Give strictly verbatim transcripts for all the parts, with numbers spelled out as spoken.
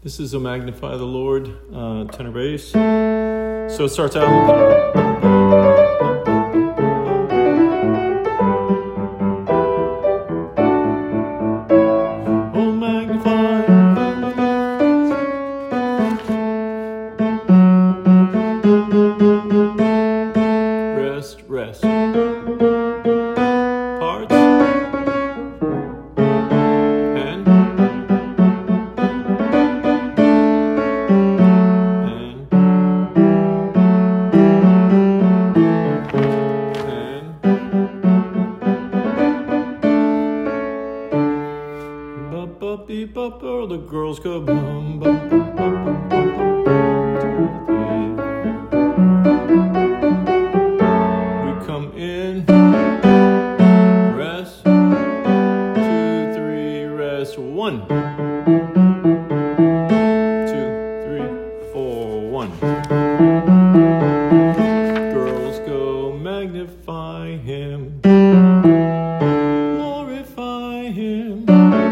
This is "O Magnify the Lord," uh, tenor bass. So it starts out. Oh, magnify. Rest, rest. Parts. And. Bop, beep, bop, or the girls go bum, bum, bum, bum, bum, bum, bum, two, three. We come in, rest, two, three, rest, one, two, three, four, one. Girls go magnify him, glorify him.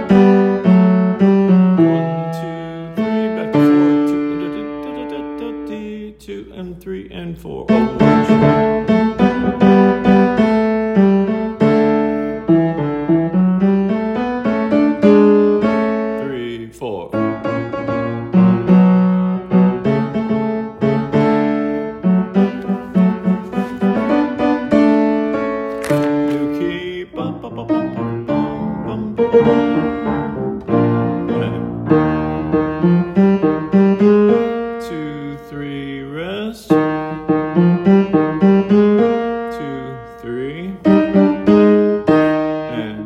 Two and three and four. Oh, three, four. You keep bum, bum, bum, bum, bum, bum, bum. Three, rest, two, three, and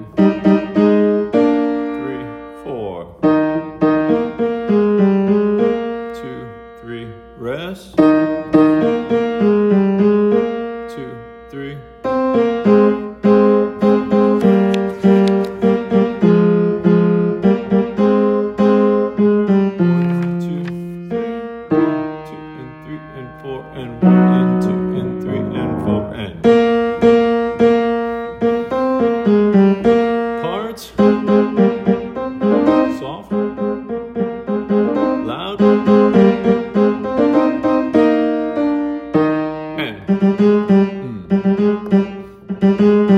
three, four, two, three, rest, two, three. Four and one and two and three and four and parts, soft, loud, and mm.